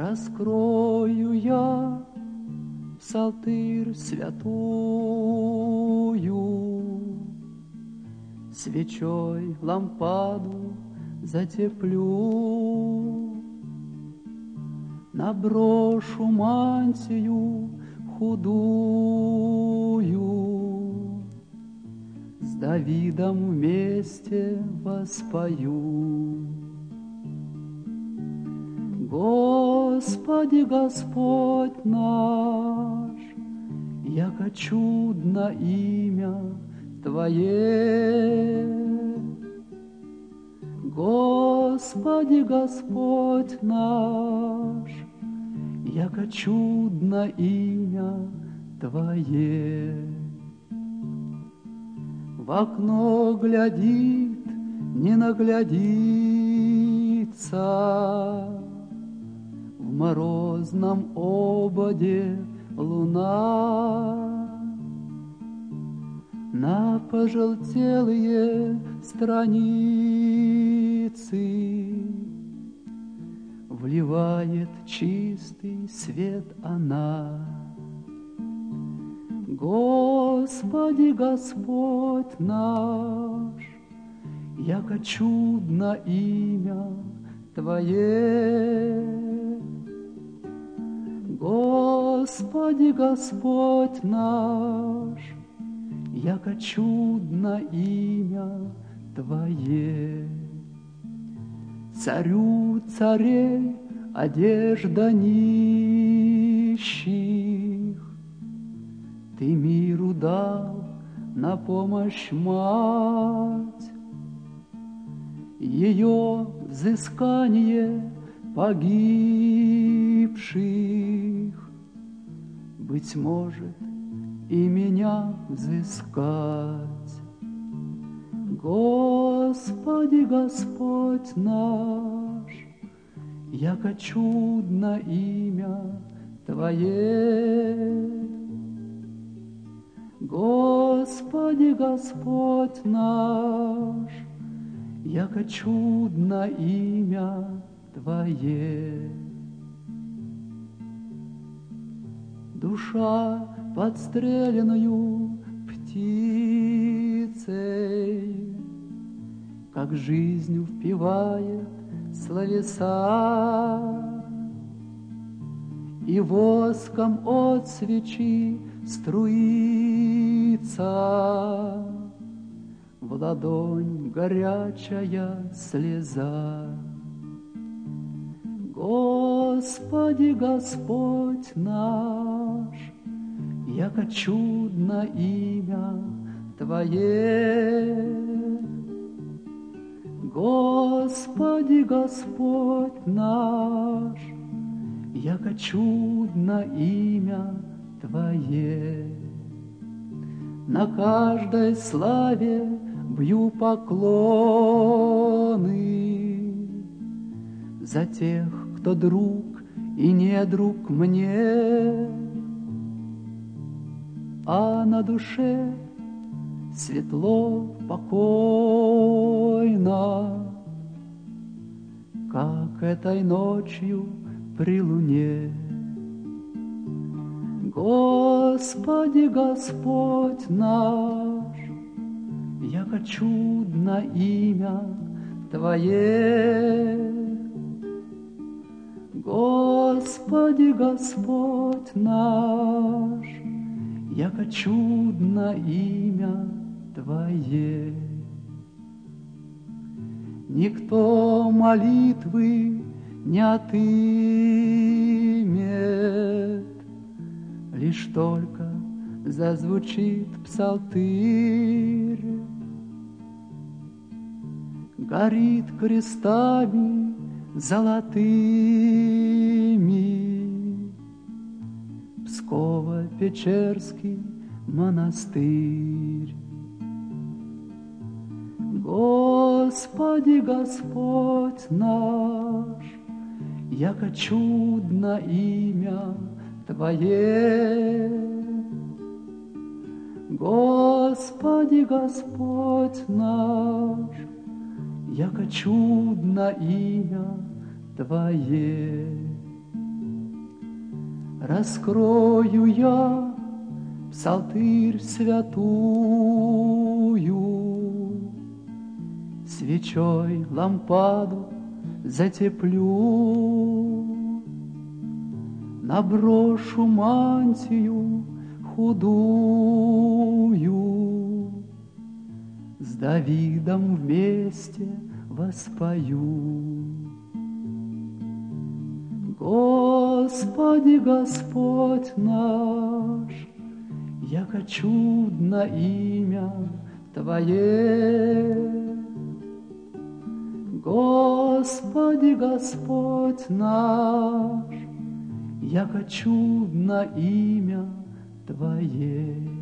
Раскрою я псалтырь святую, свечой лампаду затеплю, наброшу мантию худую, с Давидом вместе воспою. Господи, Господь наш, яко чудно имя Твое. Господи, Господь наш, яко чудно имя Твое. В окно глядит, не наглядится, в морозном ободе луна на пожелтелые страницы вливает чистый свет она. Господи, Господь наш, яко чудно имя Твое. Господи, Господь наш, яко чудно имя Твое. Царю царей одежда нищих, Ты миру дал на помощь мать. Ее взыскание погибших, быть может, и меня взыскать. Господи, Господь наш, яко чудно имя Твое. Господи, Господь наш, яко чудно имя Твое. Душа подстреленную птицей, как жизнью впивает словеса, и воском от свечи струится в ладонь горячая слеза. Господи, Господь наш, яко чудно имя Твое. Господи, Господь наш, яко чудно имя Твое. На каждой славе бью поклоны за тех, кто друг и не друг мне, а на душе светло, покойно, как этой ночью при луне. Господи, Господь наш, яко чудно имя Твое. Господи, Господь наш, яко чудно имя Твое. Никто молитвы не отымет, лишь только зазвучит псалтырь. Горит крестами золотыми Псково-Печерский монастырь. Господи, Господь наш, яко чудно имя Твое. Господи, Господь наш, яко чудно имя Твое. Раскрою я псалтырь святую, свечой лампаду затеплю, наброшу мантию худую, с Давидом вместе воспою. Господи, Господь наш, яко чудно имя Твое. Господи, Господь наш, яко чудно имя Твое.